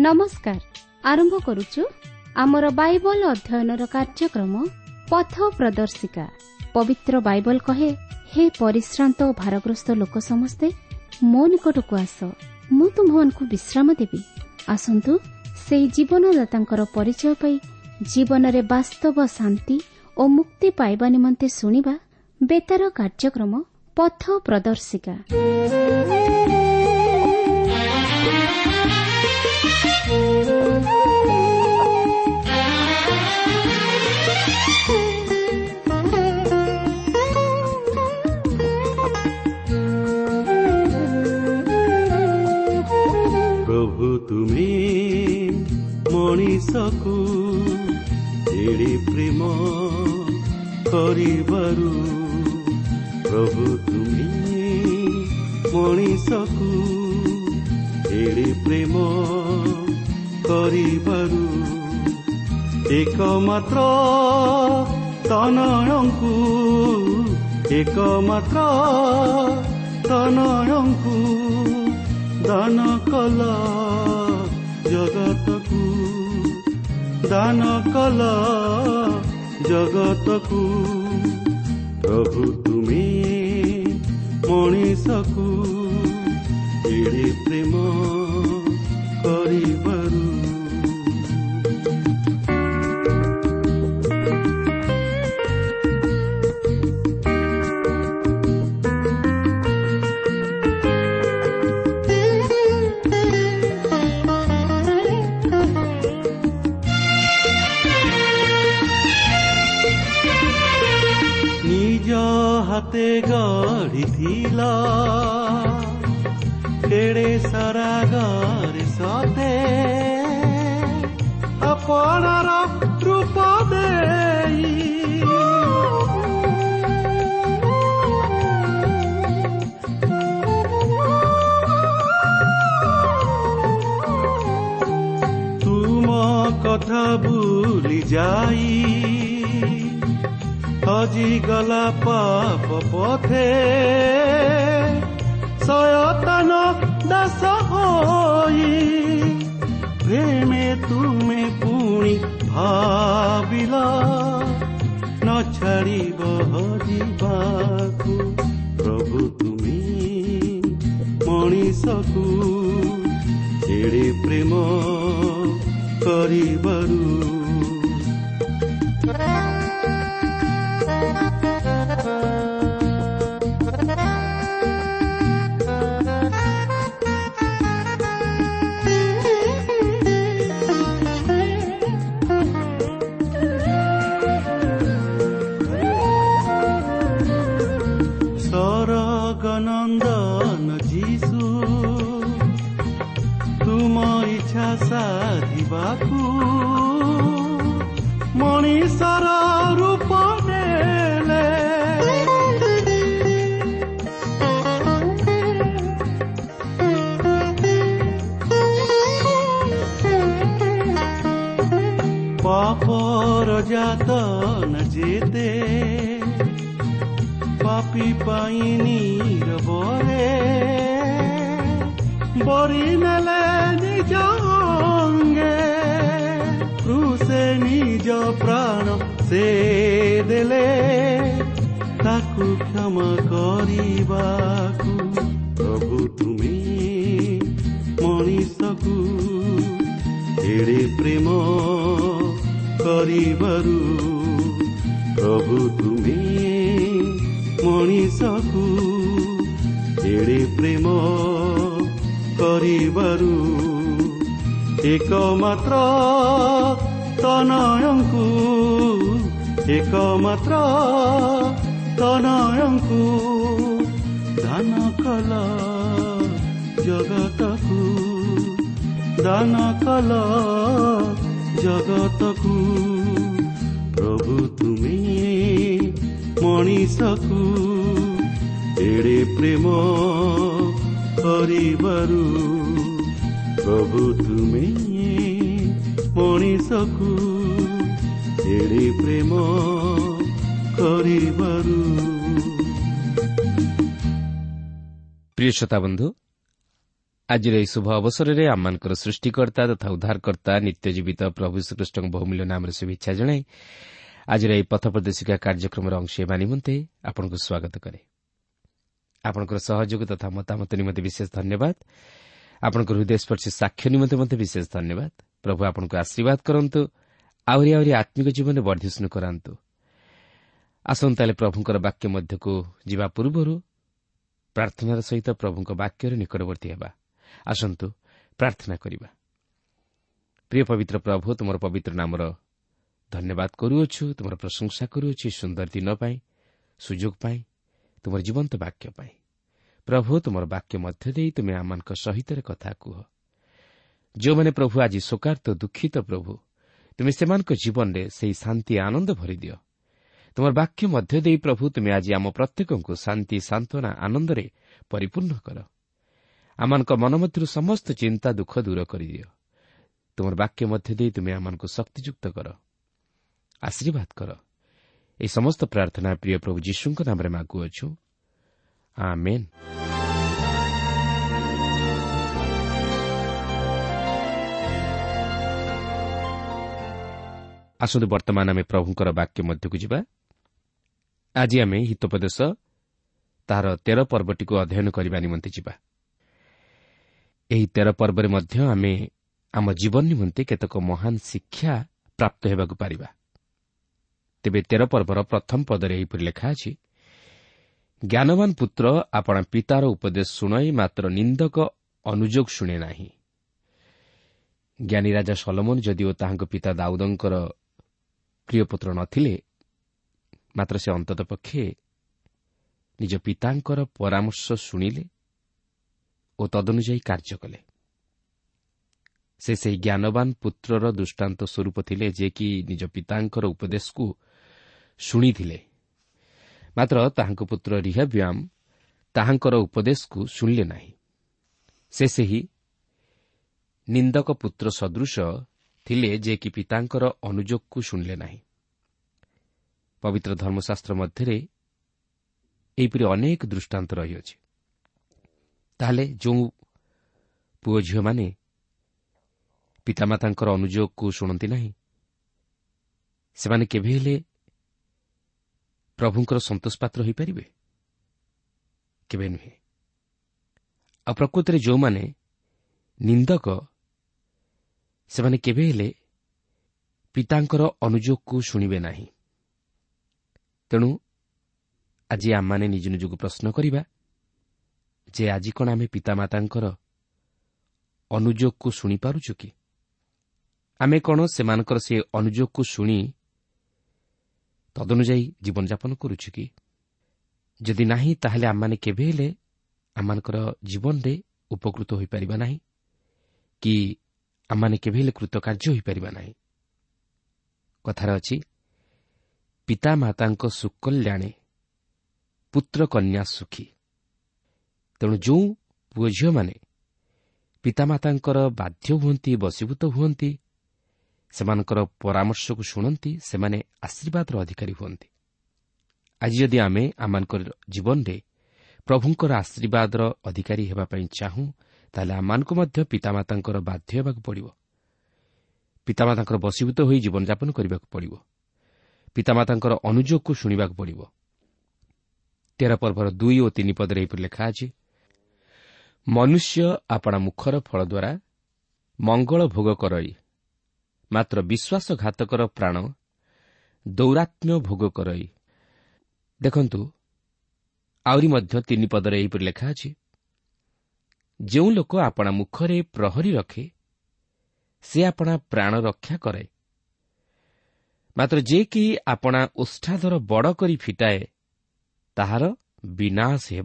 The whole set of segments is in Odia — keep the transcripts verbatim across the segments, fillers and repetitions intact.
नमस्कार आरंभ करुचु आमर बाइबल अध्ययनर कार्यक्रम पथ प्रदर्शिका। पवित्र बाइबल कहे, हे परिश्रांत और भारग्रस्त लोक समस्ते मो निकट को आस, मु तुमको विश्राम देवी। आसंतु से जीवनदाता परिचय पाई जीवन रे वास्तव शांति और मुक्ति पाइबा निमंते सुनिबा बेतार कार्यक्रम पथ प्रदर्शिका। प्रभु तुमे मनीषकु एड़ी प्रेम करिबारु, प्रभु तुमे मनीषकु एड़ी प्रेम करिबारु, एकमात्र तनयंकु एकमात्र तनयंकु दान कला जगतकु दान कला जगतकु, प्रभु तुमे मनीषकु एड़े प्रेम करिबारु। हाते गढ़ी थिला केड़े सारा गारे साथे अपनार रूप देई, तुम कथा भूली जाई हजी गला पाप पथे शयतान दास होई, प्रेमे तुमे पुणी भाविल न छाड़िब हजिबाकु, प्रभु तुमे मनीषकु एड़े प्रेम करिबारु। सरगनंदन जीसु तुम इच्छा साधिबाकु मनीषर रूप नेले, पापर जातन जेते पापी पाइनी रबरे बरी नेले निज अंगे, क्रूसे निज प्राण से देले ताकु क्षमा करिबाकु, प्रभु तुमे मनीषकु एड़े प्रेम करिबारु, प्रभु तुमे मनीषकु एड़े प्रेम करिबारु, एकमात्र तनयंकु एकमात्र तनयंकु दान कला जगतकु दान कला जगतकु, प्रभु तुमे मनीषकु एड़े प्रेम करिबारु, प्रभु तुमे मनीषकु एड़े प्रेम करिबारु। प्रिय श्रोता बंधु, ଆଜିର ଏହି ଶୁଭ ଅବସରରେ ଆମମାନଙ୍କର ସୃଷ୍ଟିକର୍ତ୍ତା ତଥା ଉଦ୍ଧାରକର୍ତ୍ତା ନିତ୍ୟଜୀବିତ ପ୍ରଭୁ ଶ୍ରୀକୃଷ୍ଣଙ୍କ ବହୁମୂଲ୍ୟ ନାମରେ ଶୁଭେଚ୍ଛା ଜଣାଇ ଆଜିର ଏହି ପଥ ପ୍ରଦର୍ଶିକା କାର୍ଯ୍ୟକ୍ରମର ଅଂଶ ହେବା ନିମନ୍ତେ ଆପଣଙ୍କୁ ସ୍ୱାଗତ କରେ। ଆପଣଙ୍କର ସହଯୋଗ ତଥା ମତାମତ ନିମନ୍ତେ ବିଶେଷ ଧନ୍ୟବାଦ। ଆପଣଙ୍କର ହୃଦୟସ୍ପର୍ଶୀ ସାକ୍ଷ୍ୟ ନିମନ୍ତେ ମଧ୍ୟ ବିଶେଷ ଧନ୍ୟବାଦ। ପ୍ରଭୁ ଆପଣଙ୍କୁ ଆଶୀର୍ବାଦ କରନ୍ତୁ, ଆହୁରି ଆହୁରି ଆତ୍ମିକ ଜୀବନରେ ବର୍ଦ୍ଧିଷ୍ଣୁ କରାନ୍ତୁ। ଆସନ୍ତୁ ତାହେଲେ ପ୍ରଭୁଙ୍କର ବାକ୍ୟ ମଧ୍ୟକୁ ଯିବା ପୂର୍ବରୁ ପ୍ରାର୍ଥନାର ସହିତ ପ୍ରଭୁଙ୍କ ବାକ୍ୟରେ ନିକଟବର୍ତ୍ତୀ ହେବା। ଆସନ୍ତୁ ପ୍ରାର୍ଥନା କରିବା। ପ୍ରିୟ ପବିତ୍ର ପ୍ରଭୁ, ତୁମର ପବିତ୍ର ନାମର ଧନ୍ୟବାଦ କରୁଅଛୁ, ତୁମର ପ୍ରଶଂସା କରୁଅଛୁ ସୁନ୍ଦର ଦିନ ପାଇଁ, ସୁଯୋଗ ପାଇଁ, ତୁମର ଜୀବନ୍ତ ବାକ୍ୟ ପାଇଁ। ପ୍ରଭୁ, ତୁମର ବାକ୍ୟ ମଧ୍ୟ ଦେଇ ତୁମେ ଆମମାନଙ୍କ ସହିତ କଥା କୁହ। ଯେଉଁମାନେ ପ୍ରଭୁ ଆଜି ଶୋକାର୍ତ୍ତ ଦୁଃଖିତ, ପ୍ରଭୁ ତୁମେ ସେମାନଙ୍କ ଜୀବନରେ ସେହି ଶାନ୍ତି ଆନନ୍ଦ ଭରିଦିଅ। ତୁମର ବାକ୍ୟ ମଧ୍ୟ ଦେଇ ପ୍ରଭୁ ତୁମେ ଆଜି ଆମ ପ୍ରତ୍ୟେକଙ୍କୁ ଶାନ୍ତି, ସାନ୍ତ୍ୱନା, ଆନନ୍ଦରେ ପରିପୂର୍ଣ୍ଣ କର। ଆମମାନଙ୍କ ମନ ମଧ୍ୟରୁ ସମସ୍ତ ଚିନ୍ତା ଦୁଃଖ ଦୂର କରିଦିଅ। ତୁମର ବାକ୍ୟ ମଧ୍ୟ ଦେଇ ତୁମେ ଆମମାନଙ୍କୁ ଶକ୍ତିଯୁକ୍ତ କର, ଆଶୀର୍ବାଦ କର। ଏହି ସମସ୍ତ ପ୍ରାର୍ଥନା ପ୍ରିୟ ପ୍ରଭୁ ଯୀଶୁଙ୍କ ନାମରେ ମାଗୁଅଛୁ, ଆମେନ୍। ଆସନ୍ତୁ ବର୍ତ୍ତମାନ ଆମେ ପ୍ରଭୁଙ୍କର ବାକ୍ୟ ମଧ୍ୟକୁ ଯିବା। ଆଜି ଆମେ ହିତୋପଦେଶ ତାହାର ତେର ପର୍ବଟିକୁ ଅଧ୍ୟୟନ କରିବା ନିମନ୍ତେ ଯିବା। ଏହି ତେର ପର୍ବରେ ମଧ୍ୟ ଆମେ ଆମ ଜୀବନ ନିମନ୍ତେ କେତେକ ମହାନ ଶିକ୍ଷା ପ୍ରାପ୍ତ ହେବାକୁ ପାରିବା। ତେବେ ତେର ପର୍ବର ପ୍ରଥମ ପଦରେ ଏହିପରି ଲେଖା ଅଛି, ଜ୍ଞାନବାନ ପୁତ୍ର ଆପଣା ପିତାର ଉପଦେଶ ଶୁଣାଇ ମାତ୍ର ନିନ୍ଦକ ଅନୁଯୋଗ ଶୁଣେ ନାହିଁ। ଜ୍ଞାନୀ ରାଜା ସଲୋମନ ଯଦିଓ ତାହାଙ୍କ ପିତା ଦାଉଦଙ୍କର ପ୍ରିୟ ପୁତ୍ର ନ ଥିଲେ, ମାତ୍ର ସେ ଅନ୍ତତଃ ପକ୍ଷେ ନିଜ ପିତାଙ୍କର ପରାମର୍ଶ ଶୁଣିଲେ ଓ ତଦନୁଯାୟୀ କାର୍ଯ୍ୟ କଲେ। ସେ ସେହି ଜ୍ଞାନବାନ ପୁତ୍ରର ଦୃଷ୍ଟାନ୍ତ ସ୍ୱରୂପ ଥିଲେ, ଯିଏକି ନିଜ ପିତାଙ୍କର ଉପଦେଶକୁ ଶୁଣିଥିଲେ, ମାତ୍ର ତାହାଙ୍କ ପୁତ୍ର ରିହବ୍ୟାମ ତାହାଙ୍କର ଉପଦେଶକୁ ଶୁଣିଲେ ନାହିଁ। ସେ ସେହି ନିନ୍ଦକ ପୁତ୍ର ସଦୃଶ ଥିଲେ, ଯିଏକି ପିତାଙ୍କର ଅନୁଯୋଗକୁ ଶୁଣିଲେ ନାହିଁ। ପବିତ୍ର ଧର୍ମଶାସ୍ତ୍ର ମଧ୍ୟରେ ଏହିପରି ଅନେକ ଦୃଷ୍ଟାନ୍ତ ରହିଅଛି। ତାହେଲେ ଯେଉଁ ପୁଅ ଝିଅମାନେ ପିତାମାତାଙ୍କର ଅନୁଯୋଗକୁ ଶୁଣନ୍ତି ନାହିଁ, ସେମାନେ କେବେ ହେଲେ ପ୍ରଭୁଙ୍କର ସନ୍ତୋଷ ପାତ୍ର ହୋଇପାରିବେ? କେବେ ନୁହେଁ। ଆଉ ପ୍ରକୃତରେ ଯେଉଁମାନେ ନିନ୍ଦକ, ସେମାନେ କେବେ ହେଲେ ପିତାଙ୍କର ଅନୁଯୋଗକୁ ଶୁଣିବେ ନାହିଁ। ତେଣୁ ଆଜି ଆମମାନେ ନିଜ ନିଜକୁ ପ୍ରଶ୍ନ କରିବା ଯେ ଆଜି କ'ଣ ଆମେ ପିତାମାତାଙ୍କର ଅନୁଯୋଗକୁ ଶୁଣିପାରୁଛୁ କି? ଆମେ କ'ଣ ସେମାନଙ୍କର ସେ ଅନୁଯୋଗକୁ ଶୁଣି ତଦନୁଯାୟୀ ଜୀବନଯାପନ କରୁଛୁ କି? ଯଦି ନାହିଁ, ତାହେଲେ ଆମମାନେ କେବେ ହେଲେ ଆମମାନଙ୍କର ଜୀବନରେ ଉପକୃତ ହୋଇପାରିବା ନାହିଁ, କି ଆମମାନେ କେବେ ହେଲେ କୃତକାର୍ଯ୍ୟ ହୋଇପାରିବା ନାହିଁ। କଥାରେ ଅଛି, ପିତାମାତାଙ୍କ ସୁକଲ୍ୟାଣେ ପୁତ୍ର କନ୍ୟା ସୁଖୀ। ତେଣୁ ଯେଉଁ ପୁଅ ଝିଅମାନେ ପିତାମାତାଙ୍କର ବାଧ୍ୟ ହୁଅନ୍ତି, ବଶୀଭୂତ ହୁଅନ୍ତି, ସେମାନଙ୍କର ପରାମର୍ଶକୁ ଶୁଣନ୍ତି, ସେମାନେ ଆଶୀର୍ବାଦର ଅଧିକାରୀ ହୁଅନ୍ତି। ଆଜି ଯଦି ଆମେ ଆମମାନଙ୍କର ଜୀବନରେ ପ୍ରଭୁଙ୍କର ଆଶୀର୍ବାଦର ଅଧିକାରୀ ହେବା ପାଇଁ ଚାହୁଁ, ତାହେଲେ ଆମମାନଙ୍କୁ ମଧ୍ୟ ପିତାମାତାଙ୍କର ବାଧ୍ୟ ହେବାକୁ ପଡ଼ିବ। ପିତାମାତାଙ୍କର ବଶୀଭୂତ ହୋଇ ଜୀବନଯାପନ କରିବାକୁ ପଡ଼ିବ। ପିତାମାତାଙ୍କର ଅନୁଯୋଗକୁ ଶୁଣିବାକୁ ପଡ଼ିବ। ତେର ପର୍ବର ଦୁଇ ଓ ତିନି ପଦରେ ଏହିପରି ଲେଖା ଅଛି, ମନୁଷ୍ୟ ଆପଣା ମୁଖର ଫଳ ଦ୍ୱାରା ମଙ୍ଗଳ ଭୋଗ କରଇ, ମାତ୍ର ବିଶ୍ୱାସଘାତକର ପ୍ରାଣ ଦୌରାତ୍ମ୍ୟ ଭୋଗ କରଇ। ଦେଖନ୍ତୁ, ଆହୁରି ମଧ୍ୟ ତିନି ପଦରେ ଏହିପରି ଲେଖା ଅଛି, ଯେଉଁ ଲୋକ ଆପଣା ମୁଖରେ ପ୍ରହରୀ ରଖେ, ସେ ଆପଣା ପ୍ରାଣ ରକ୍ଷା କରେ, ମାତ୍ର ଯେ କି ଆପଣା ଓଷ୍ଠାଧର ବଡ଼ କରି ଫିଟାଏ, ତାହାର ବିନାଶ ହେବ।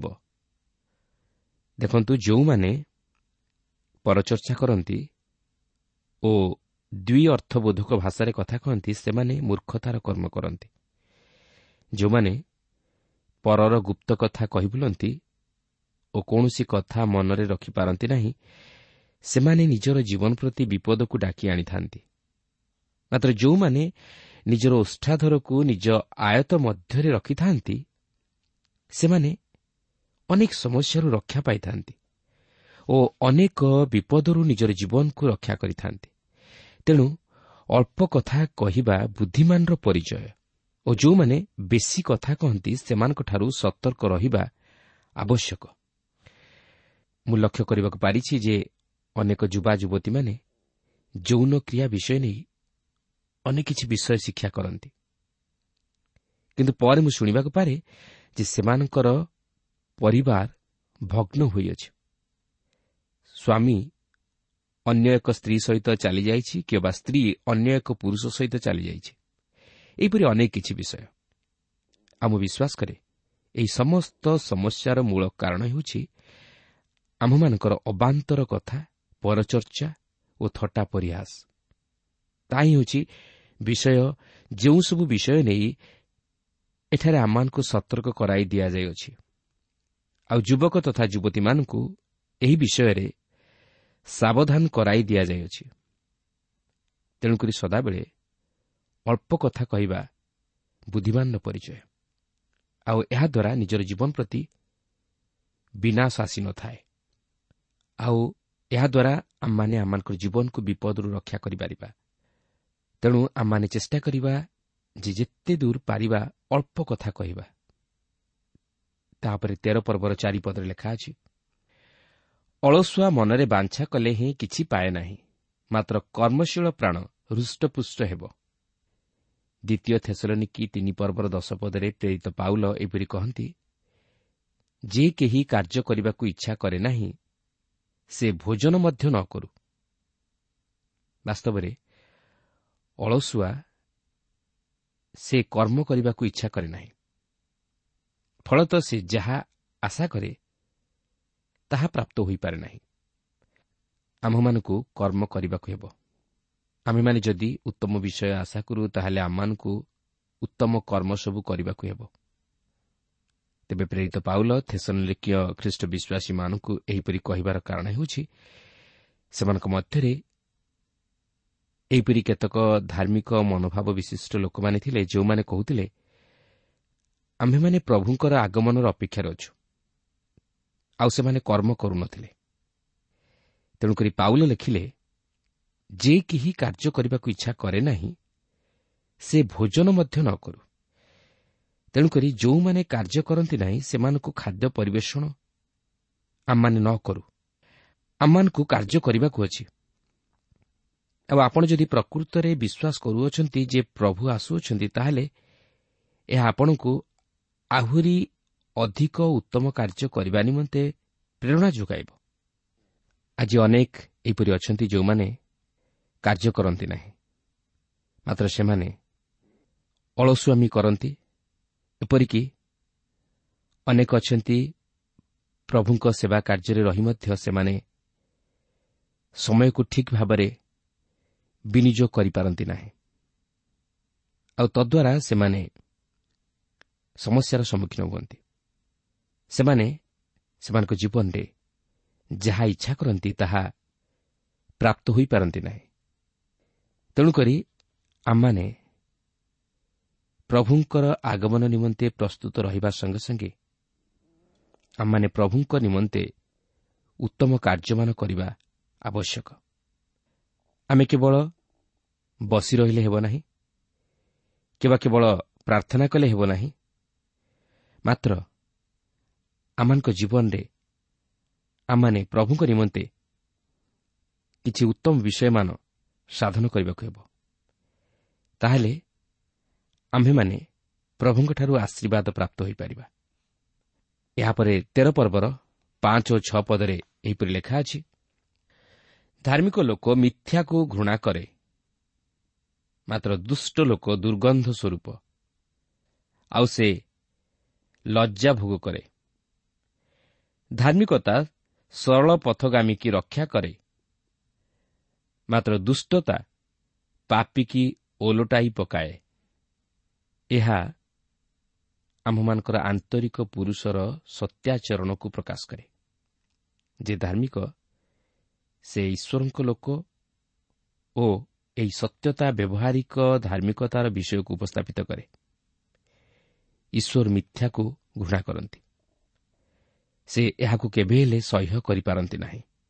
ଦେଖନ୍ତୁ, ଯେଉଁମାନେ ପରଚର୍ଚ୍ଚା କରନ୍ତି ଓ ଦ୍ୱି ଅର୍ଥବୋଧକ ଭାଷାରେ କଥା କହନ୍ତି, ସେମାନେ ମୂର୍ଖତାର କର୍ମ କରନ୍ତି। ଯେଉଁମାନେ ପରର ଗୁପ୍ତ କଥା କହି ବୁଲନ୍ତି ଓ କୌଣସି କଥା ମନରେ ରଖିପାରନ୍ତି ନାହିଁ, ସେମାନେ ନିଜର ଜୀବନ ପ୍ରତି ବିପଦକୁ ଡାକି ଆଣିଥାନ୍ତି। ମାତ୍ର ଯେଉଁମାନେ ନିଜର ଓଷ୍ଠାଧରକୁ ନିଜ ଆୟତ ମଧ୍ୟରେ ରଖିଥାନ୍ତି, ସେମାନେ ଅନେକ ସମସ୍ୟାରୁ ରକ୍ଷା ପାଇଥାନ୍ତି ଓ ଅନେକ ବିପଦରୁ ନିଜର ଜୀବନକୁ ରକ୍ଷା କରିଥାନ୍ତି। ତେଣୁ ଅଳ୍ପ କଥା କହିବା ବୁଦ୍ଧିମାନର ପରିଚୟ ଓ ଯେଉଁମାନେ ବେଶୀ କଥା କହନ୍ତି ସେମାନଙ୍କଠାରୁ ସତର୍କ ରହିବା ଆବଶ୍ୟକ। ମୁଁ ଲକ୍ଷ୍ୟ କରିବାକୁ ପାରିଛି ଯେ ଅନେକ ଯୁବା ଯୁବତୀମାନେ ଯୌନ କ୍ରିୟା ବିଷୟ ନେଇ ଅନେକ କିଛି ବିଷୟ ଶିକ୍ଷା କରନ୍ତି, କିନ୍ତୁ ପରେ ମୁଁ ଶୁଣିବାକୁ ପାରେ ଯେ ସେମାନଙ୍କର ପରିବାର ଭଗ୍ନ ହୋଇଅଛି। ସ୍ୱାମୀ ଅନ୍ୟ ଏକ ସ୍ତ୍ରୀ ସହିତ ଚାଲିଯାଇଛି କିମ୍ବା ସ୍ତ୍ରୀ ଅନ୍ୟ ଏକ ପୁରୁଷ ସହିତ ଚାଲିଯାଇଛି। ଏହିପରି ଅନେକ କିଛି ବିଷୟ। ଆଉ ମୁଁ ବିଶ୍ୱାସ କରେ ଏହି ସମସ୍ତ ସମସ୍ୟାର ମୂଳ କାରଣ ହେଉଛି ଆମ୍ଭମାନଙ୍କର ଅବାନ୍ତର କଥା, ପରଚର୍ଚ୍ଚା ଓ ଥଟ୍ଟା ପରିହାସ। ତାହା ହିଁ ହେଉଛି ବିଷୟ, ଯେଉଁସବୁ ବିଷୟ ନେଇ ଏଠାରେ ଆମମାନଙ୍କୁ ସତର୍କ କରାଇ ଦିଆଯାଇଅଛି। ଆଉ ଯୁବକ ତଥା ଯୁବତୀମାନଙ୍କୁ ଏହି ବିଷୟରେ ସାବଧାନ କରାଇ ଦିଆଯାଇଅଛି। ତେଣୁକରି ସଦାବେଳେ ଅଳ୍ପ କଥା କହିବା ବୁଦ୍ଧିମାନର ପରିଚୟ। ଆଉ ଏହାଦ୍ୱାରା ନିଜର ଜୀବନ ପ୍ରତି ବିନାଶ ଆସିନଥାଏ। ଆଉ ଏହାଦ୍ୱାରା ଆମମାନେ ଆମମାନଙ୍କର ଜୀବନକୁ ବିପଦରୁ ରକ୍ଷା କରିପାରିବା। ତେଣୁ ଆମମାନେ ଚେଷ୍ଟା କରିବା ଯେ ଯେତେ ଦୂର ପାରିବା ଅଳ୍ପ କଥା କହିବା। ତାପରେ ତେର ପର୍ବର ଚାରିପଦରେ ଲେଖା ଅଛି, ଅଳସୁଆ ମନରେ ବାଞ୍ଛା କଲେ ହିଁ କିଛି ପାଏ ନାହିଁ, ମାତ୍ର କର୍ମଶୀଳ ପ୍ରାଣ ହୃଷ୍ଟପୁଷ୍ଟ ହେବ। ଦ୍ୱିତୀୟ ଥେସଲୋନିକି ତିନି ପର୍ବର ଦଶ ପଦରେ ପ୍ରେରିତ ପାଉଲ ଏପରି କହନ୍ତି, ଯେ କେହି କାର୍ଯ୍ୟ କରିବାକୁ ଇଚ୍ଛା କରେ ନାହିଁ ସେ ଭୋଜନ ମଧ୍ୟ ନ କରୁ। ବାସ୍ତବରେ ଅଳସୁଆ ସେ କର୍ମ କରିବାକୁ ଇଚ୍ଛା କରେ ନାହିଁ। ଫଳତଃ ସେ ଯାହା ଆଶା କରେ ତାହା ପ୍ରାପ୍ତ ହୋଇପାରେ ନାହିଁ। ଆମ୍ଭମାନଙ୍କୁ କର୍ମ କରିବାକୁ ହେବ। ଆମେମାନେ ଯଦି ଉତ୍ତମ ବିଷୟ ଆଶା କରୁ ତାହେଲେ ଆମମାନଙ୍କୁ ଉତ୍ତମ କର୍ମ ସବୁ କରିବାକୁ ହେବ। ତେବେ ପ୍ରେରିତ ପାଉଲ ଥେସଲୋନିକୀୟ ଖ୍ରୀଷ୍ଟ ବିଶ୍ୱାସୀମାନଙ୍କୁ ଏହିପରି କହିବାର କାରଣ ହେଉଛି, ସେମାନଙ୍କ ମଧ୍ୟରେ ଏହିପରି କେତେକ ଧାର୍ମିକ ମନୋଭାବ ବିଶିଷ୍ଟ ଲୋକମାନେ ଥିଲେ, ଯେଉଁମାନେ କହୁଥିଲେ, ଆମ୍ଭେମାନେ ପ୍ରଭୁଙ୍କର ଆଗମନର ଅପେକ୍ଷାରେ ଅଛୁ। ଆଉ ସେମାନେ କର୍ମ କରୁନଥିଲେ। ତେଣୁକରି ପାଉଲ ଲେଖିଲେ, ଯେ କେହି କାର୍ଯ୍ୟ କରିବାକୁ ଇଚ୍ଛା କରେ ନାହିଁ ସେ ଭୋଜନ ମଧ୍ୟ ନ କରୁ। ତେଣୁକରି ଯେଉଁମାନେ କାର୍ଯ୍ୟ କରନ୍ତି ନାହିଁ ସେମାନଙ୍କୁ ଖାଦ୍ୟ ପରିବେଷଣ ଆମମାନେ ନ କରୁ। ଆମମାନଙ୍କୁ କାର୍ଯ୍ୟ କରିବାକୁ ଅଛି। ଆଉ ଆପଣ ଯଦି ପ୍ରକୃତରେ ବିଶ୍ୱାସ କରୁଅଛନ୍ତି ଯେ ପ୍ରଭୁ ଆସୁଅଛନ୍ତି, ତାହେଲେ ଏହା ଆପଣଙ୍କୁ ଆହୁରି ଅଧିକ ଉତ୍ତମ କାର୍ଯ୍ୟ କରିବା ନିମନ୍ତେ ପ୍ରେରଣା ଯୋଗାଇବ। ଆଜି ଅନେକ ଏହିପରି ଅଛନ୍ତି ଯେଉଁମାନେ କାର୍ଯ୍ୟ କରନ୍ତି ନାହିଁ, ମାତ୍ର ସେମାନେ ଅଳସୁଆମୀ କରନ୍ତି। ଏପରିକି ଅନେକ ଅଛନ୍ତି ପ୍ରଭୁଙ୍କ ସେବା କାର୍ଯ୍ୟରେ ରହି ମଧ୍ୟ ସେମାନେ ସମୟକୁ ଠିକ୍ ଭାବରେ ବିନିଯୋଗ କରିପାରନ୍ତି ନାହିଁ। ଆଉ ତଦ୍ୱାରା ସେମାନେ ସମସ୍ୟାର ସମ୍ମୁଖୀନ ହୁଅନ୍ତି। ସେମାନେ ସେମାନଙ୍କ ଜୀବନରେ ଯାହା ଇଚ୍ଛା କରନ୍ତି ତାହା ପ୍ରାପ୍ତ ହୋଇପାରନ୍ତି ନାହିଁ। ତେଣୁକରି ଆମମାନେ ପ୍ରଭୁଙ୍କର ଆଗମନ ନିମନ୍ତେ ପ୍ରସ୍ତୁତ ରହିବା ସଙ୍ଗେ ସଙ୍ଗେ ଆମମାନେ ପ୍ରଭୁଙ୍କ ନିମନ୍ତେ ଉତ୍ତମ କାର୍ଯ୍ୟମାନ କରିବା ଆବଶ୍ୟକ। ଆମେ କେବଳ ବସି ରହିଲେ ହେବ ନାହିଁ, କିମ୍ବା କେବଳ ପ୍ରାର୍ଥନା କଲେ ହେବ ନାହିଁ, ମାତ୍ର ଆମମାନଙ୍କ ଜୀବନରେ ଆମମାନେ ପ୍ରଭୁଙ୍କ ନିମନ୍ତେ କିଛି ଉତ୍ତମ ବିଷୟମାନ ସାଧନ କରିବାକୁ ହେବ। ତାହେଲେ ଆମ୍ଭେମାନେ ପ୍ରଭୁଙ୍କଠାରୁ ଆଶୀର୍ବାଦ ପ୍ରାପ୍ତ ହୋଇପାରିବା। ଏହାପରେ ତେର ପର୍ବର ପାଞ୍ଚ ଓ ଛଅ ପଦରେ ଏହିପରି ଲେଖା ଅଛି, ଧାର୍ମିକ ଲୋକ ମିଥ୍ୟାକୁ ଘୃଣା କରେ, ମାତ୍ର ଦୁଷ୍ଟ ଲୋକ ଦୁର୍ଗନ୍ଧ ସ୍ୱରୂପ, ଆଉ ସେ ଲଜ୍ଜା ଭୋଗ କରେ। ଧାର୍ମିକତା ସରଳ ପଥଗାମୀକି ରକ୍ଷା କରେ, ମାତ୍ର ଦୁଷ୍ଟତା ପାପୀକି ଓଲଟାଇ ପକାଏ। ଏହା ଆମ୍ଭମାନଙ୍କର ଆନ୍ତରିକ ପୁରୁଷର ସତ୍ୟାଚରଣକୁ ପ୍ରକାଶ କରେ। ଯେ ଧାର୍ମିକ ସେ ଈଶ୍ୱରଙ୍କ ଲୋକ ଓ ଏହି ସତ୍ୟତା ବ୍ୟବହାରିକ ଧାର୍ମିକତାର ବିଷୟକୁ ଉପସ୍ଥାପିତ କରେ। ଈଶ୍ୱର ମିଥ୍ୟାକୁ ଘୃଣା କରନ୍ତି। ସେ ଏହାକୁ କେବେ ହେଲେ ସହ୍ୟ କରିପାରନ୍ତି ନାହିଁ।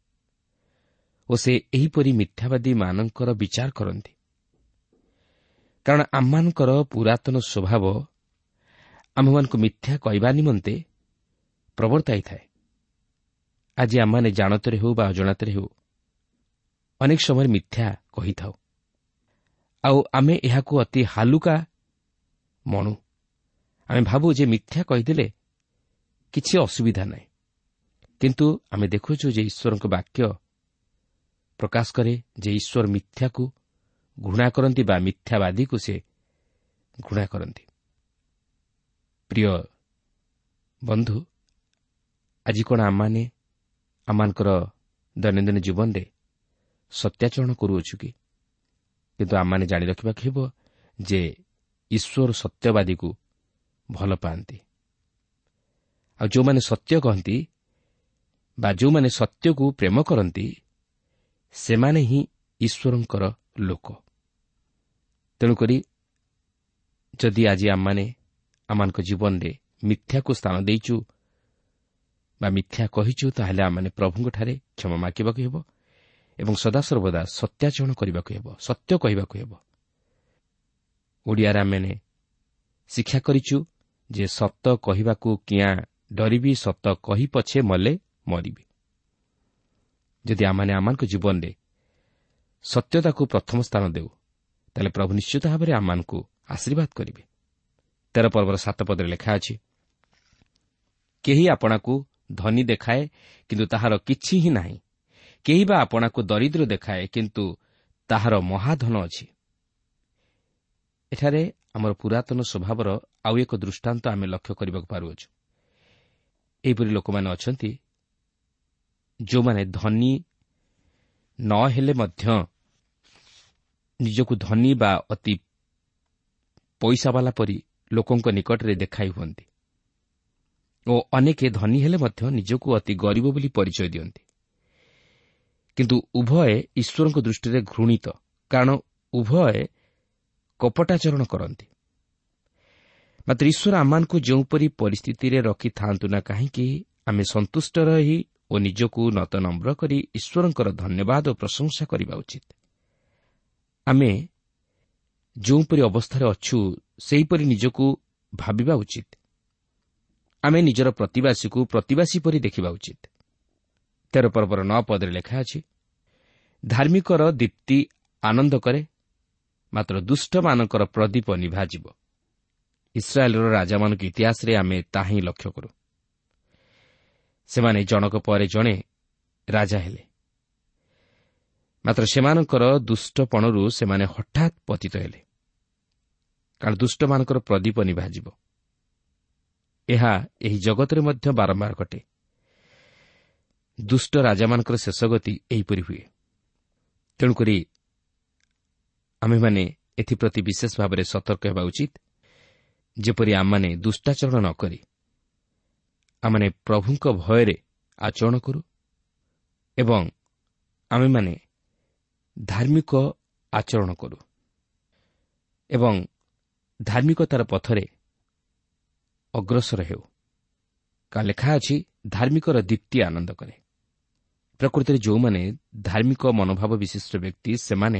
ଓ ସେ ଏହିପରି ମିଥ୍ୟାବାଦୀମାନଙ୍କର ବିଚାର କରନ୍ତି। କାରଣ ଆମମାନଙ୍କର ପୁରାତନ ସ୍ୱଭାବ ଆମମାନଙ୍କୁ ମିଥ୍ୟା କହିବା ନିମନ୍ତେ ପ୍ରବର୍ତ୍ତାଇଥାଏ। ଆଜି ଆମମାନେ ଜାଣତରେ ହେଉ ବା ଅଜାଣତରେ ହେଉ ଅନେକ ସମୟରେ ମିଥ୍ୟା କହିଥାଉ, ଆଉ ଆମେ ଏହାକୁ ଅତି ହାଲୁକା ମଣୁ। ଆମେ ଭାବୁ ଯେ ମିଥ୍ୟା କହିଦେଲେ କିଛି ଅସୁବିଧା ନାହିଁ। କିନ୍ତୁ ଆମେ ଦେଖୁଛୁ ଯେ ଈଶ୍ୱରଙ୍କ ବାକ୍ୟ ପ୍ରକାଶ କରେ ଯେ ଈଶ୍ୱର ମିଥ୍ୟାକୁ ଘୃଣା କରନ୍ତି ବା ମିଥ୍ୟାବାଦୀକୁ ସେ ଘୃଣା କରନ୍ତି। ପ୍ରିୟ ବନ୍ଧୁ, ଆଜି କ'ଣ ଆମମାନେ ଆମମାନଙ୍କର ଦୈନନ୍ଦିନ ଜୀବନରେ ସତ୍ୟାଚରଣ କରୁଅଛୁ କି? କିନ୍ତୁ ଆମମାନେ ଜାଣି ରଖିବାକୁ ହେବ ଯେ ଈଶ୍ୱର ସତ୍ୟବାଦୀକୁ ଭଲ ପାଆନ୍ତି। ଆଉ ଯେଉଁମାନେ ସତ୍ୟ କହନ୍ତି ବା ଯେଉଁମାନେ ସତ୍ୟକୁ ପ୍ରେମ କରନ୍ତି ସେମାନେ ହିଁ ଈଶ୍ୱରଙ୍କର ଲୋକ। ତେଣୁକରି ଯଦି ଆଜି ଆମମାନେ ଆମମାନଙ୍କ ଜୀବନରେ ମିଥ୍ୟାକୁ ସ୍ଥାନ ଦେଇଛୁ ବା ମିଥ୍ୟା କହିଛୁ, ତାହେଲେ ଆମମାନେ ପ୍ରଭୁଙ୍କଠାରେ କ୍ଷମା ମାଗିବାକୁ ହେବ ଏବଂ ସଦାସର୍ବଦା ସତ୍ୟାଚରଣ କରିବାକୁ ହେବ, ସତ୍ୟ କହିବାକୁ ହେବ। ଓଡ଼ିଆରେ ଆମମାନେ ଶିକ୍ଷା କରିଛୁ ଯେ ସତ କହିବାକୁ କିଆଁ ଡରିବି, ସତ କହି ପଛେ ମଲେ ମରିବି। ଯଦି ଆମମାନେ ଆମମାନଙ୍କ ଜୀବନରେ ସତ୍ୟତାକୁ ପ୍ରଥମ ସ୍ଥାନ ଦେଉ, ତାହେଲେ ପ୍ରଭୁ ନିଶ୍ଚିତ ଭାବରେ ଆମମାନଙ୍କୁ ଆଶୀର୍ବାଦ କରିବେ। ତେର ପର୍ବର ସାତ ପଦରେ ଲେଖା ଅଛି, କେହି ଆପଣାକୁ ଧନୀ ଦେଖାଏ କିନ୍ତୁ ତାହାର କିଛି ହିଁ ନାହିଁ, କେହି ବା ଆପଣାକୁ ଦରିଦ୍ର ଦେଖାଏ କିନ୍ତୁ ତାହାର ମହାଧନ ଅଛି। ଏଠାରେ ଆମର ପୁରାତନ ସ୍ୱଭାବର ଆଉ ଏକ ଦୃଷ୍ଟାନ୍ତ ଆମେ ଲକ୍ଷ୍ୟ କରିବାକୁ ପାରୁଅଛୁ। ଏହିପରି ଲୋକମାନେ ଅଛନ୍ତି ଯେଉଁମାନେ ଧନୀ ନ ହେଲେ ମଧ୍ୟ ନିଜକୁ ଧନୀ ବା ଅତି ପଇସାବାଲା ପରି ଲୋକଙ୍କ ନିକଟରେ ଦେଖାଇ ହୁଅନ୍ତି ଓ ଅନେକ ଧନୀ ହେଲେ ମଧ୍ୟ ନିଜକୁ ଅତି ଗରିବ ବୋଲି ପରିଚୟ ଦିଅନ୍ତି। କିନ୍ତୁ ଉଭୟ ଈଶ୍ୱରଙ୍କ ଦୃଷ୍ଟିରେ ଘୃଣିତ, କାରଣ ଉଭୟ କପଟାଚରଣ କରନ୍ତି। ମାତ୍ର ଈଶ୍ୱର ଆମମାନଙ୍କୁ ଯେଉଁପରି ପରିସ୍ଥିତିରେ ରଖିଥାନ୍ତୁ ନା କାହିଁକି, ଆମେ ସନ୍ତୁଷ୍ଟ ରହି ଓ ନିଜକୁ ନତନମ୍ର କରି ଈଶ୍ୱରଙ୍କର ଧନ୍ୟବାଦ ଓ ପ୍ରଶଂସା କରିବା ଉଚିତ। ଆମେ ଯେଉଁପରି ଅବସ୍ଥାରେ ଅଛୁ ସେହିପରି ନିଜକୁ ଭାବିବା ଉଚିତ। ଆମେ ନିଜର ପ୍ରତିବାସୀକୁ ପ୍ରତିବାସୀ ପରି ଦେଖିବା ଉଚିତ। ତେର ପର୍ବର ନଅ ପଦରେ ଲେଖା ଅଛି, ଧାର୍ମିକର ଦୀପ୍ତି ଆନନ୍ଦ କରେ, ମାତ୍ର ଦୁଷ୍ଟମାନଙ୍କର ପ୍ରଦୀପ ନିଭାଯିବ। ଇସ୍ରାଏଲର ରାଜାମାନଙ୍କ ଇତିହାସରେ ଆମେ ତାହା ହିଁ ଲକ୍ଷ୍ୟ କରୁ। ସେମାନେ ଜଣକ ପରେ ଜଣେ ରାଜା ହେଲେ, ମାତ୍ର ସେମାନଙ୍କର ଦୁଷ୍ଟପଣରୁ ସେମାନେ ହଠାତ୍ ପତିତ ହେଲେ, କାରଣ ଦୁଷ୍ଟମାନଙ୍କର ପ୍ରଦୀପ ନିଭାଯିବ। ଏହା ଏହି ଜଗତରେ ମଧ୍ୟ ବାରମ୍ବାର ଘଟେ। ଦୁଷ୍ଟ ରାଜାମାନଙ୍କର ଶେଷ ଗତି ଏହିପରି ହୁଏ। ତେଣୁକରି ଆମେମାନେ ଏଥିପ୍ରତି ବିଶେଷ ଭାବରେ ସତର୍କ ହେବା ଉଚିତ, ଯେପରି ଆମମାନେ ଦୁଷ୍ଟାଚରଣ ନ କରି ଆମମାନେ ପ୍ରଭୁଙ୍କ ଭୟରେ ଆଚରଣ କରୁ ଏବଂ ଆମେମାନେ ଧାର୍ମିକ ଆଚରଣ କରୁ ଏବଂ ଧାର୍ମିକତାର ପଥରେ ଅଗ୍ରସର ହେଉ। କାରଣ ଲେଖା ଅଛି, ଧାର୍ମିକର ଦୀପ୍ତି ଆନନ୍ଦ କରେ। ପ୍ରକୃତରେ ଯେଉଁମାନେ ଧାର୍ମିକ ମନୋଭାବ ବିଶିଷ୍ଟ ବ୍ୟକ୍ତି ସେମାନେ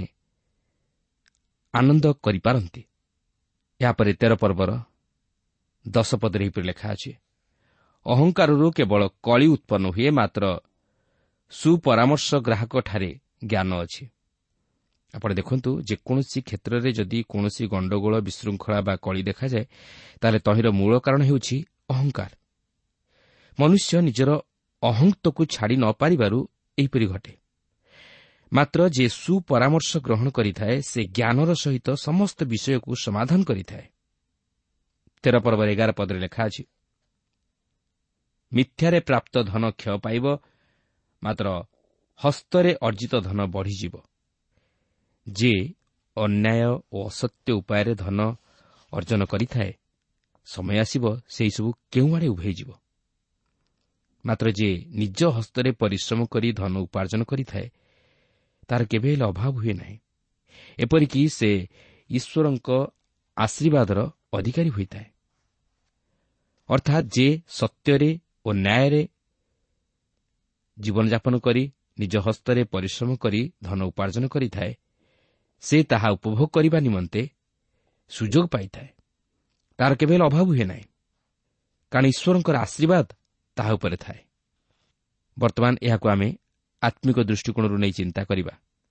ଆନନ୍ଦ କରିପାରନ୍ତି। ଏହାପରେ ତେର ପର୍ବର ଦଶ ପଦରେ ଏହିପରି ଲେଖା ଅଛି, ଅହଙ୍କାରରୁ କେବଳ କଳି ଉତ୍ପନ୍ନ ହୁଏ, ମାତ୍ର ସୁପରାମର୍ଶ ଗ୍ରାହକଠାରେ ଜ୍ଞାନ ଅଛି। ଆପଣ ଦେଖନ୍ତୁ, ଯେକୌଣସି କ୍ଷେତ୍ରରେ ଯଦି କୌଣସି ଗଣ୍ଡଗୋଳ, ବିଶୃଙ୍ଖଳା ବା କଳି ଦେଖାଯାଏ, ତାହେଲେ ତହିଁର ମୂଳ କାରଣ ହେଉଛି ଅହଙ୍କାର। ମନୁଷ୍ୟ ନିଜର ଅହନ୍ତକୁ ଛାଡ଼ି ନ ପାରିବାରୁ ଏହିପରି ଘଟେ। ମାତ୍ର ଯିଏ ସୁପରାମର୍ଶ ଗ୍ରହଣ କରିଥାଏ, ସେ ଜ୍ଞାନର ସହିତ ସମସ୍ତ ବିଷୟକୁ ସମାଧାନ କରିଥାଏ। ତେର ପର୍ବର ଏଗାର ପଦରେ ଲେଖା ଅଛି, ମିଥ୍ୟାରେ ପ୍ରାପ୍ତ ଧନ କ୍ଷୟ ପାଇବ, ମାତ୍ର ହସ୍ତରେ ଅର୍ଜିତ ଧନ ବଢ଼ିଯିବ। ଯିଏ ଅନ୍ୟାୟ ଓ ଅସତ୍ୟ ଉପାୟରେ ଧନ ଅର୍ଜନ କରିଥାଏ, ସମୟ ଆସିବ ସେହିସବୁ କେଉଁଆଡ଼େ ଉଭେଇଯିବ। ମାତ୍ର ଯିଏ ନିଜ ହସ୍ତରେ ପରିଶ୍ରମ କରି ଧନ ଉପାର୍ଜନ କରିଥାଏ, ତାହାର କେବେ ହେଲେ ଅଭାବ ହୁଏ ନାହିଁ। ଏପରିକି ସେ ଈଶ୍ୱରଙ୍କ ଆଶୀର୍ବାଦର ଅଧିକାରୀ ହୋଇଥାଏ। ଅର୍ଥାତ୍ ଯିଏ ସତ୍ୟରେ ଓ ନ୍ୟାୟରେ ଜୀବନଯାପନ କରି ନିଜ ହସ୍ତରେ ପରିଶ୍ରମ କରି ଧନ ଉପାର୍ଜନ କରିଥାଏ, ସେ ତାହା ଉପଭୋଗ କରିବା ନିମନ୍ତେ ସୁଯୋଗ ପାଇଥାଏ। ତାହାର କେବେ ହେଲେ ଅଭାବ ହୁଏ ନାହିଁ, କାରଣ ଈଶ୍ୱରଙ୍କର ଆଶୀର୍ବାଦ ତାହା ଉପରେ ଥାଏ। ବର୍ତ୍ତମାନ ଏହାକୁ ଆମେ ଆତ୍ମିକ ଦୃଷ୍ଟିକୋଣରୁ ନେଇ ଚିନ୍ତା କରିବା।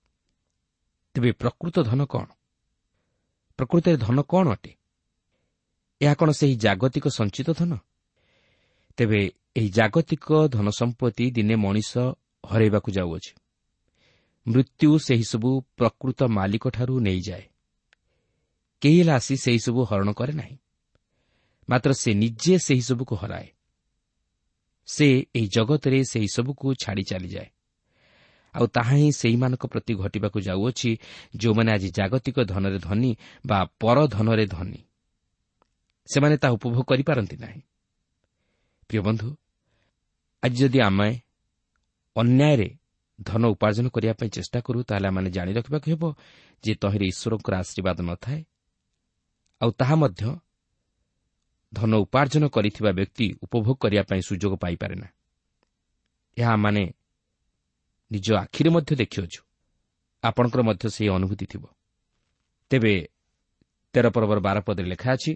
ତେବେ ପ୍ରକୃତ ଧନ କ'ଣ? ପ୍ରକୃତରେ ଧନ କ'ଣ ଅଟେ? ଏହା କ'ଣ ସେହି ଜାଗତିକ ସଞ୍ଚିତ ଧନ? ତେବେ ଏହି ଜାଗତିକ ଧନ ସମ୍ପତ୍ତି ଦିନେ ମଣିଷ ହରାଇବାକୁ ଯାଉଅଛି। ମୃତ୍ୟୁ ସେହିସବୁ ପ୍ରକୃତ ମାଲିକଠାରୁ ନେଇଯାଏ। କେହି ହେଲେ ଆସି ସେହିସବୁ ହରଣ କରେ ନାହିଁ, ମାତ୍ର ସେ ନିଜେ ସେହିସବୁକୁ ହରାଏ। ସେ ଏହି ଜଗତରେ ସେହିସବୁକୁ ଛାଡ଼ି ଚାଲିଯାଏ। ଆଉ ତାହା ହିଁ ସେହିମାନଙ୍କ ପ୍ରତି ଘଟିବାକୁ ଯାଉଅଛି ଯେଉଁମାନେ ଆଜି ଜାଗତିକ ଧନରେ ଧନୀ ବା ପରଧନରେ ଧନୀ। ସେମାନେ ତାହା ଉପଭୋଗ କରିପାରନ୍ତି ନାହିଁ। ପ୍ରିୟ ବନ୍ଧୁ, ଆଜି ଯଦି ଆମେ ଅନ୍ୟାୟରେ ଧନ ଉପାର୍ଜନ କରିବା ପାଇଁ ଚେଷ୍ଟା କରୁ, ତାହେଲେ ଆମେ ଜାଣି ରଖିବାକୁ ହେବ ଯେ ତହିଁରେ ଈଶ୍ୱରଙ୍କର ଆଶୀର୍ବାଦ ନଥାଏ, ଆଉ ତାହା ମଧ୍ୟ ଧନ ଉପାର୍ଜନ କରିଥିବା ବ୍ୟକ୍ତି ଉପଭୋଗ କରିବା ପାଇଁ ସୁଯୋଗ ପାଇପାରେ ନା। ଏହା ଆମମାନେ ନିଜ ଆଖିରେ ମଧ୍ୟ ଦେଖିଅଛୁ। ଆପଣଙ୍କର ମଧ୍ୟ ସେହି ଅନୁଭୂତି ଥିବ। ତେବେ ତେର ପର୍ବର ବାର ପଦରେ ଲେଖା ଅଛି,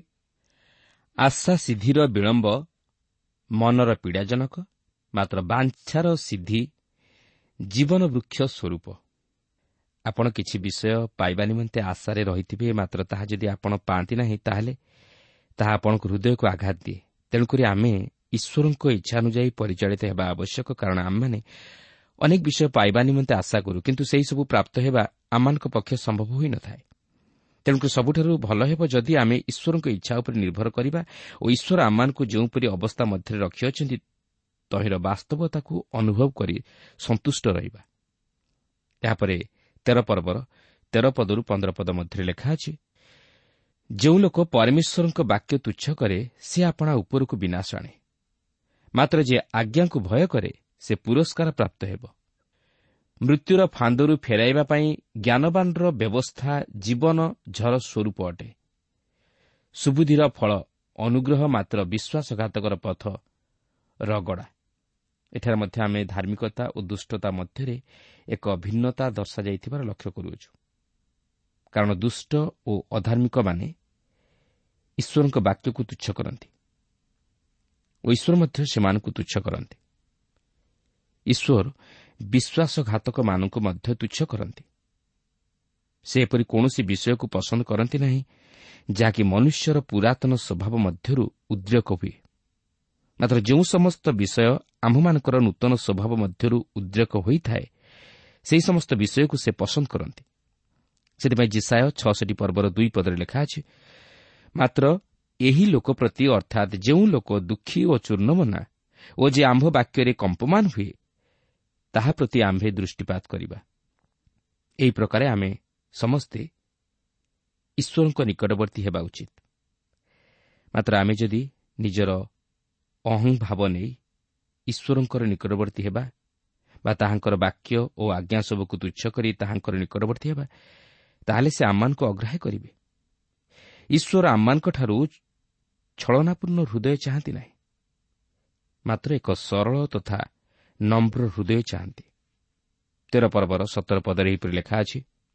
ଆଶା ସିଦ୍ଧିର ବିଳମ୍ବ ମନର ପୀଡ଼ାଜନକ, ମାତ୍ର ବାଞ୍ଛାର ସିଦ୍ଧି ଜୀବନ ବୃକ୍ଷ ସ୍ୱରୂପ। ଆପଣ କିଛି ବିଷୟ ପାଇବା ନିମନ୍ତେ ଆଶାରେ ରହିଥିବେ, ମାତ୍ର ତାହା ଯଦି ଆପଣ ପାଆନ୍ତି ନାହିଁ, ତାହେଲେ ତାହା ଆପଣଙ୍କ ହୃଦୟକୁ ଆଘାତ ଦିଏ। ତେଣୁକରି ଆମେ ଈଶ୍ୱରଙ୍କ ଇଚ୍ଛା ଅନୁଯାୟୀ ପରିଚାଳିତ ହେବା ଆବଶ୍ୟକ, କାରଣ ଆମମାନେ ଅନେକ ବିଷୟ ପାଇବା ନିମନ୍ତେ ଆଶା କରୁ, କିନ୍ତୁ ସେହିସବୁ ପ୍ରାପ୍ତ ହେବା ଆମମାନଙ୍କ ପକ୍ଷେ ସମ୍ଭବ ହୋଇନଥାଏ। ତେଣୁକରି ସବୁଠାରୁ ଭଲ ହେବ ଯଦି ଆମେ ଈଶ୍ୱରଙ୍କ ଇଚ୍ଛା ଉପରେ ନିର୍ଭର କରିବା ଓ ଈଶ୍ୱର ଆମମାନଙ୍କୁ ଯେଉଁପରି ଅବସ୍ଥା ମଧ୍ୟରେ ରଖିଅଛନ୍ତି ତହିଁର ବାସ୍ତବତାକୁ ଅନୁଭବ କରି ସନ୍ତୁଷ୍ଟ ରହିବା। ଏହାପରେ ତେର ପର୍ବର ତେର ପଦରୁ ପନ୍ଦର ପଦ ମଧ୍ୟରେ ଲେଖା ଅଛି, ଯେଉଁ ଲୋକ ପରମେଶ୍ୱରଙ୍କ ବାକ୍ୟ ତୁଚ୍ଛ କରେ ସେ ଆପଣା ଉପରକୁ ବିନାଶ ଆଣେ, ମାତ୍ର ଯିଏ ଆଜ୍ଞାଙ୍କୁ ଭୟ କରେ ସେ ପୁରସ୍କାର ପ୍ରାପ୍ତ ହେବ। ମୃତ୍ୟୁର ଫାନ୍ଦରୁ ଫେରାଇବା ପାଇଁ ଜ୍ଞାନବାନର ବ୍ୟବସ୍ଥା ଜୀବନ ଝର ସ୍ୱରୂପ ଅଟେ। ସୁବୁଦ୍ଧିର ଫଳ ଅନୁଗ୍ରହ, ମାତ୍ର ବିଶ୍ୱାସଘାତକର ପଥ ରଗଡ଼ା। ଏଠାରେ ମଧ୍ୟ ଆମେ ଧାର୍ମିକତା ଓ ଦୁଷ୍ଟତା ମଧ୍ୟରେ ଏକ ଭିନ୍ନତା ଦର୍ଶାଯାଇଥିବାର ଲକ୍ଷ୍ୟ କରୁଅଛୁ। କାରଣ ଦୁଷ୍ଟ ଓ ଅଧାର୍ମିକମାନେ ଈଶ୍ୱରଙ୍କ ବାକ୍ୟକୁ ତୁଚ୍ଛ କରନ୍ତି ଓ ଈଶ୍ୱର ମଧ୍ୟ ସେମାନଙ୍କୁ ତୁଚ୍ଛ କରନ୍ତି। ଈଶ୍ୱର ବିଶ୍ୱାସଘାତକମାନଙ୍କୁ ମଧ୍ୟ ତୁଚ୍ଛ କରନ୍ତି। ସେ ଏପରି କୌଣସି ବିଷୟକୁ ପସନ୍ଦ କରନ୍ତି ନାହିଁ ଯାହାକି ମନୁଷ୍ୟର ପୁରାତନ ସ୍ୱଭାବ ମଧ୍ୟରୁ ଉଦ୍ରେକ ହୁଏ। ମାତ୍ର ଯେଉଁ ସମସ୍ତ ବିଷୟ ଆମ୍ଭମାନଙ୍କର ନୂତନ ସ୍ୱଭାବ ମଧ୍ୟରୁ ଉଦ୍ରେକ ହୋଇଥାଏ, ସେହି ସମସ୍ତ ବିଷୟକୁ ସେ ପସନ୍ଦ କରନ୍ତି। ସେଥିପାଇଁ ଯେଶାୟ ଛଅଷଠି ପର୍ବର ଦୁଇ ପଦରେ ଲେଖା ଅଛି, ମାତ୍ର ଏହି ଲୋକ ପ୍ରତି, ଅର୍ଥାତ୍ ଯେଉଁ ଲୋକ ଦୁଃଖୀ ଓ ଚୂର୍ଣ୍ଣମନା ଓ ଯେ ଆମ୍ଭ ବାକ୍ୟରେ କମ୍ପମାନ ହୁଏ, ତାହା ପ୍ରତି ଆମ୍ଭେ ଦୃଷ୍ଟିପାତ କରିବା। ଏହି ପ୍ରକାରେ ଆମେ ସମସ୍ତେ ଈଶ୍ୱରଙ୍କ ନିକଟବର୍ତ୍ତୀ ହେବା ଉଚିତ। ମାତ୍ର ଆମେ ଯଦି ନିଜର ଅହଂଭାବ ନେଇ ଈଶ୍ୱରଙ୍କର ନିକଟବର୍ତ୍ତୀ ହେବା ବା ତାହାଙ୍କର ବାକ୍ୟ ଓ ଆଜ୍ଞା ସବୁକୁ ତୁଚ୍ଛ କରି ତାହାଙ୍କର ନିକଟବର୍ତ୍ତୀ ହେବା, ତାହେଲେ ସେ ଆମମାନଙ୍କୁ ଅଗ୍ରାହ୍ୟ କରିବେ। ଈଶ୍ୱର ଆମମାନଙ୍କଠାରୁ ଛଳନାପୂର୍ଣ୍ଣ ହୃଦୟ ଚାହାନ୍ତି ନାହିଁ, ମାତ୍ର ଏକ ସରଳ ତଥା ନମ୍ର ହୃଦୟ ଚାହାନ୍ତି। ତେର ପର୍ବର ସତର ପଦରେ ଏହିପରି ଲେଖା ଅଛି,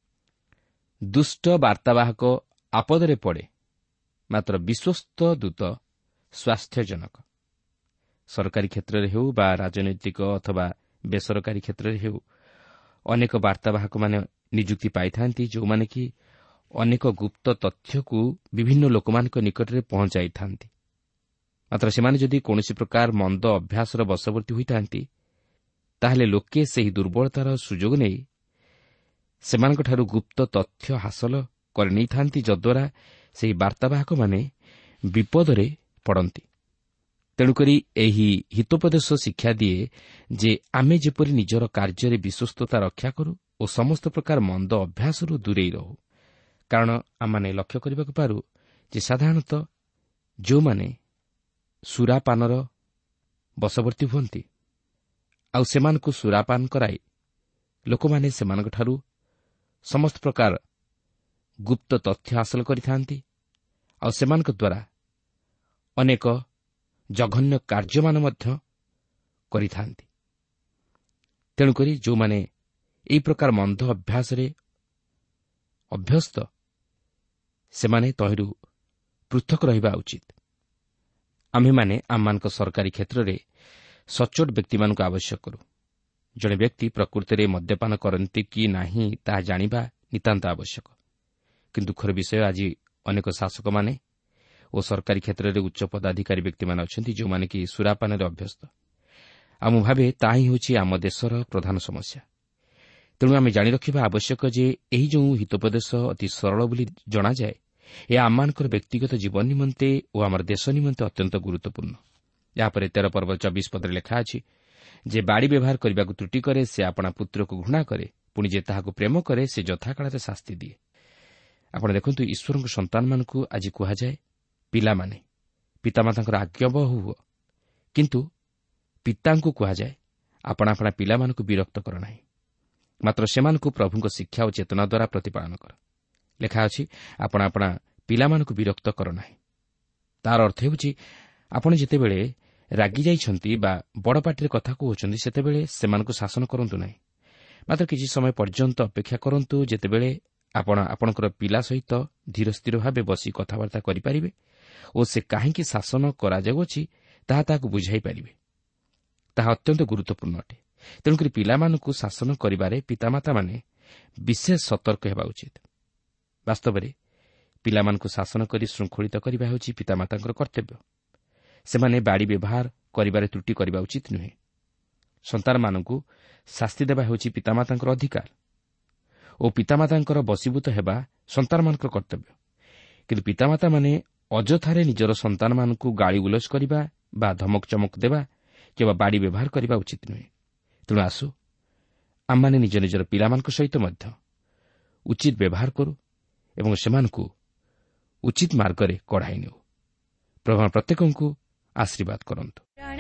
ଦୁଷ୍ଟ ବାର୍ତ୍ତାବାହକ ଆପଦରେ ପଡ଼େ, ମାତ୍ର ବିଶ୍ୱସ୍ତ ଦୂତ ସ୍ୱାସ୍ଥ୍ୟଜନକ। ସରକାରୀ କ୍ଷେତ୍ରରେ ହେଉ ବା ରାଜନୈତିକ ଅଥବା ବେସରକାରୀ କ୍ଷେତ୍ରରେ ହେଉ, ଅନେକ ବାର୍ତ୍ତାବାହକମାନେ ନିଯୁକ୍ତି ପାଇଥାନ୍ତି, ଯେଉଁମାନେ କି ଅନେକ ଗୁପ୍ତ ତଥ୍ୟକୁ ବିଭିନ୍ନ ଲୋକମାନଙ୍କ ନିକଟରେ ପହଞ୍ଚାଇଥାନ୍ତି। ମାତ୍ର ସେମାନେ ଯଦି କୌଣସି ପ୍ରକାର ମନ୍ଦ ଅଭ୍ୟାସର ବଶବର୍ତ୍ତୀ ହୋଇଥାନ୍ତି, ତାହେଲେ ଲୋକେ ସେହି ଦୁର୍ବଳତାର ସୁଯୋଗ ନେଇ ସେମାନଙ୍କଠାରୁ ଗୁପ୍ତ ତଥ୍ୟ ହାସଲ କରିନେଇଥାନ୍ତି, ଯଦ୍ୱାରା ସେହି ବାର୍ତ୍ତାବାହକମାନେ ବିପଦରେ ପଡ଼ନ୍ତି। ତେଣୁକରି ଏହି ହିତୋପଦେଶ ଶିକ୍ଷା ଦିଏ ଯେ ଆମେ ଯେପରି ନିଜର କାର୍ଯ୍ୟରେ ବିଶ୍ୱସ୍ତତା ରକ୍ଷା କରୁ ଓ ସମସ୍ତ ପ୍ରକାର ମନ୍ଦ ଅଭ୍ୟାସରୁ ଦୂରେଇ ରହୁ। କାରଣ ଆମମାନେ ଲକ୍ଷ୍ୟ କରିବାକୁ ପାରୁ ଯେ ସାଧାରଣତଃ ଯେଉଁମାନେ ସୁରାପାନର ବଶବର୍ତ୍ତୀ ହୁଅନ୍ତି, ଆଉ ସେମାନଙ୍କୁ ସୁରାପାନ କରାଇ ଲୋକମାନେ ସେମାନଙ୍କଠାରୁ ସମସ୍ତ ପ୍ରକାର ଗୁପ୍ତ ତଥ୍ୟ ହାସଲ କରିଥାନ୍ତି, ଆଉ ସେମାନଙ୍କ ଦ୍ୱାରା ଅନେକ ଜଘନ୍ୟ କାର୍ଯ୍ୟମାନ ମଧ୍ୟ କରିଥାନ୍ତି। ତେଣୁକରି ଯେଉଁମାନେ ଏହି ପ୍ରକାର ମନ୍ଦ ଅଭ୍ୟାସରେ ଅଭ୍ୟସ୍ତ ସେମାନେ ତହିଁରୁ ପୃଥକ ରହିବା ଉଚିତ। ଆମ୍ଭେମାନେ ଆମମାନଙ୍କ ସରକାରୀ କ୍ଷେତ୍ରରେ ସଚ୍ଚୋଟ ବ୍ୟକ୍ତିମାନଙ୍କୁ ଆବଶ୍ୟକ କରୁ। ଜଣେ ବ୍ୟକ୍ତି ପ୍ରକୃତିରେ ମଦ୍ୟପାନ କରନ୍ତି କି ନାହିଁ ତାହା ଜାଣିବା ନିତାନ୍ତ ଆବଶ୍ୟକ। କିନ୍ତୁ ଦୁଃଖର ବିଷୟ, ଆଜି ଅନେକ ଶାସକମାନେ ଓ ସରକାରୀ କ୍ଷେତ୍ରରେ ଉଚ୍ଚ ପଦାଧିକାରୀ ବ୍ୟକ୍ତିମାନେ ଅଛନ୍ତି ଯେଉଁମାନେ କି ସୁରାପାନରେ ଅଭ୍ୟସ୍ତ। ଆଉ ମୁଁ ଭାବେ ତାହା ହିଁ ହେଉଛି ଆମ ଦେଶର ପ୍ରଧାନ ସମସ୍ୟା। ତେଣୁ ଆମେ ଜାଣି ରଖିବା ଆବଶ୍ୟକ ଯେ ଏହି ଯେଉଁ ହିତୋପଦେଶ ଅତି ସରଳ ବୋଲି ଜଣାଯାଏ, ଏହା ଆମମାନଙ୍କର ବ୍ୟକ୍ତିଗତ ଜୀବନ ନିମନ୍ତେ ଓ ଆମର ଦେଶ ନିମନ୍ତେ ଅତ୍ୟନ୍ତ ଗୁରୁତ୍ୱପୂର୍ଣ୍ଣ। ଏହାପରେ ତେର ପର୍ବ ଚବିଶ ପଦରେ ଲେଖା ଅଛି ଯେ ବାଡ଼ି ବ୍ୟବହାର କରିବାକୁ ତ୍ରୁଟି କରେ ସେ ଆପଣା ପୁତ୍ରକୁ ଘୃଣା କରେ, ପୁଣି ଯେ ତାହାକୁ ପ୍ରେମ କରେ ସେ ଯଥାକାଳରେ ଶାସ୍ତି ଦିଏ। ଆପଣ ଦେଖନ୍ତୁ, ଈଶ୍ୱରଙ୍କ ସନ୍ତାନମାନଙ୍କୁ ଆଜି କୁହାଯାଏ ପିଲାମାନେ ପିତାମାତାଙ୍କର ଆଜ୍ଞାବହ ହୁଅ, କିନ୍ତୁ ପିତାଙ୍କୁ କୁହାଯାଏ ଆପଣା ଆପଣା ପିଲାମାନଙ୍କୁ ବିରକ୍ତ କର ନାହିଁ, ମାତ୍ର ସେମାନଙ୍କୁ ପ୍ରଭୁଙ୍କ ଶିକ୍ଷା ଓ ଚେତନା ଦ୍ୱାରା ପ୍ରତିପାଳନ କର। ଲେଖା ଅଛି ଆପଣ ଆପଣା ପିଲାମାନଙ୍କୁ ବିରକ୍ତ କର ନାହିଁ। ତାହାର ଅର୍ଥ ହେଉଛି ଆପଣ ଯେତେବେଳେ ରାଗିଯାଇଛନ୍ତି ବା ବଡ଼ ପାଟିରେ କଥା କହୁଛନ୍ତି ସେତେବେଳେ ସେମାନଙ୍କୁ ଶାସନ କରନ୍ତୁ ନାହିଁ, ମାତ୍ର କିଛି ସମୟ ପର୍ଯ୍ୟନ୍ତ ଅପେକ୍ଷା କରନ୍ତୁ, ଯେତେବେଳେ ଆପଣ ଆପଣଙ୍କର ପିଲା ସହିତ ଧୀର ସ୍ଥିର ଭାବେ ବସି କଥାବାର୍ତ୍ତା କରିପାରିବେ ଓ ସେ କାହିଁକି ଶାସନ କରାଯାଉଅଛି ତାହା ତାହାକୁ ବୁଝାଇ ପାରିବେ। ତାହା ଅତ୍ୟନ୍ତ ଗୁରୁତ୍ୱପୂର୍ଣ୍ଣ ଅଟେ। ତେଣୁକରି ପିଲାମାନଙ୍କୁ ଶାସନ କରିବାରେ ପିତାମାତାମାନେ ବିଶେଷ ସତର୍କ ହେବା ଉଚିତ। ବାସ୍ତବରେ ପିଲାମାନଙ୍କୁ ଶାସନ କରି ଶୃଙ୍ଖଳିତ କରିବା ହେଉଛି ପିତାମାତାଙ୍କର କର୍ତ୍ତବ୍ୟ। ସେମାନେ ବାଡ଼ି ବ୍ୟବହାର କରିବାରେ ତ୍ରୁଟି କରିବା ଉଚିତ ନୁହେଁ। ସନ୍ତାନମାନଙ୍କୁ ଶାସ୍ତି ଦେବା ହେଉଛି ପିତାମାତାଙ୍କର ଅଧିକାର ଓ ପିତାମାତାଙ୍କର ବଶୀଭୂତ ହେବା ସନ୍ତାନମାନଙ୍କର କର୍ତ୍ତବ୍ୟ। କିନ୍ତୁ ପିତାମାତାମାନେ ଅଯଥାରେ ନିଜର ସନ୍ତାନମାନଙ୍କୁ ଗାଳି ଗୁଲଜ କରିବା ବା ଧମକ ଚମକ ଦେବା କିମ୍ବା ବାଡ଼ି ବ୍ୟବହାର କରିବା ଉଚିତ ନୁହେଁ। ତେଣୁ ଆସୁ ଆମମାନେ ନିଜ ନିଜର ପିଲାମାନଙ୍କ ସହିତ ମଧ୍ୟ ଉଚିତ ବ୍ୟବହାର କରୁ ଏବଂ ସେମାନଙ୍କୁ ଉଚିତ ମାର୍ଗରେ କଢ଼ାଇ ନେଉ। ପ୍ରଭୁ ପ୍ରତ୍ୟେକଙ୍କୁ ଆଶୀର୍ବାଦ କରନ୍ତୁ।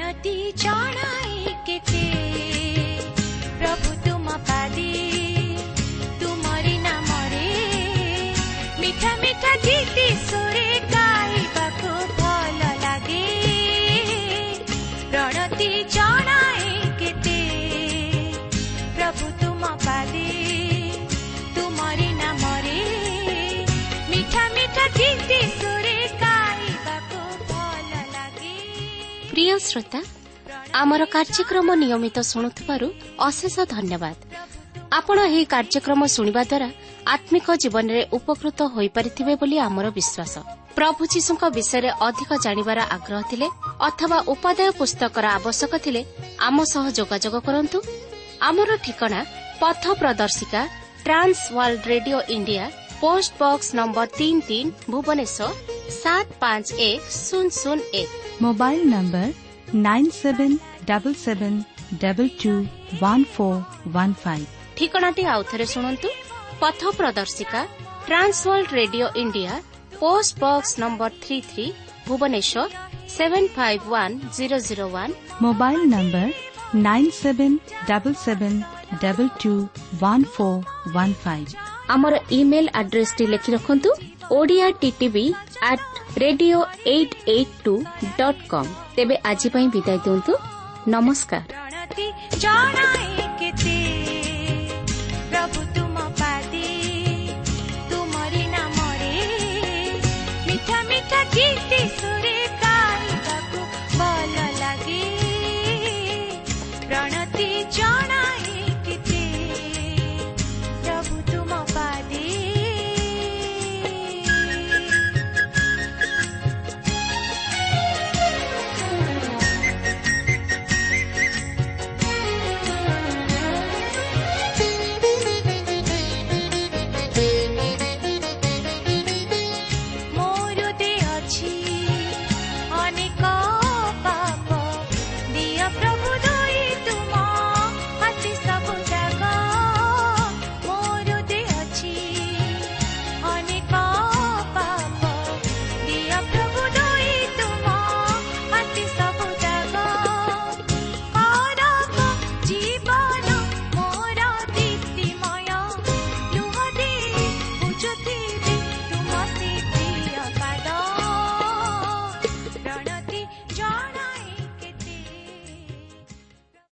প্রিয় শ্রোতা, আমার কার্যক্রম নিয়মিত শুণুথিবারু অশেষ ধন্যবাদ। আপন এই কার্যক্রম শুনিবা দ্বারা আত্মিক জীবନରେ উপকৃত ହୋଇପାରିଥିବେ ବୋଲି ଆମର ବିଶ୍ୱାସ। ପ୍ରଭୁ ଯୀଶୁଙ୍କ ବିଷୟରେ ଅଧିକ ଜାଣିବାର ଆଗ୍ରହ ଥିଲେ ଅଥବା ଉପାଦେୟ ପୁସ୍ତକର ଆବଶ୍ୟକ ଥିଲେ ଆମ ସହ ଯୋଗାଯୋଗ କରନ୍ତୁ। ଆମର ଠିକଣା ପଥ ପ୍ରଦର୍ଶିକା Trans World Radio India, post box number ତିନି ତିନି, ଭୁବନେଶ୍ୱର ସାତ ପାଞ୍ଚ ଏକ ଶୂନ ଶୂନ ଏକ। Mobile number nine seven double seven double two one four one five. ଠିକଣାଟି ଆଉଥରେ ଶୁଣନ୍ତୁ। ପଥ ପ୍ରଦର୍ଶିକା Trans World Radio India, post box number ତିନି ତିନି, Bhubaneswar seven five one zero zero one. Mobile number nine seven double seven double two one four one five. ଆମର ଇମେଲ ଆଡ୍ରେସଟି ଲେଖି ରଖନ୍ତୁ Odia TTV at radio eight eight two dot com. ତେବେ ଆଜି ପାଇଁ ବିଦାୟ ଦିଅନ୍ତୁ। ନମସ୍କାର।